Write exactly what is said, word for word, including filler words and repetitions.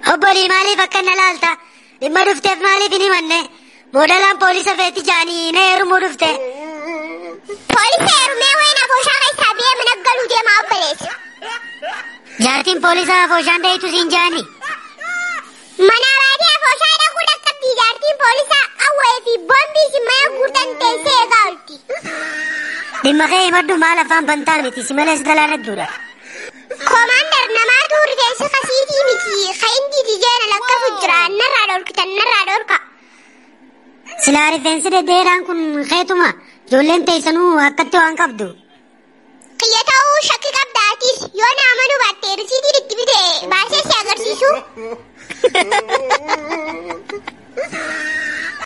Obbolii maaliif akka na laalta? Dhimma dhufteef maaliif hin himanne? Modelaan poolisa feeti jaanii na heerumuu dhufte. Poolisa heerumee wayina fooshaa keessaa biyya mana galuu deemaa obboleessa. Jaartiin poolisaa fooshaan dhahitu siin jaanii? Mana baadiyyaa fooshaa dhaquu dhaqqabdi jaartiin poolisaa qawwee fi boombii si mana guutan teessee eegaa olti. Dhimma kee himadhu maal afaan bantaan miti si malees galaanadduudha. Komaandar namaatu rifeensa kasiitii miti ka'inti dijeena lakkafu jira narraa dhorkitan narraa dhorka. Silaa rifeensi dhedheeraan kun keetuma ijoolleen teessanuu akkatti waan qabdu. Kiyya ta'uu shakki qabdaatis yoo na amanuu baatte risiitiin itti bite baasee si agarsiisu.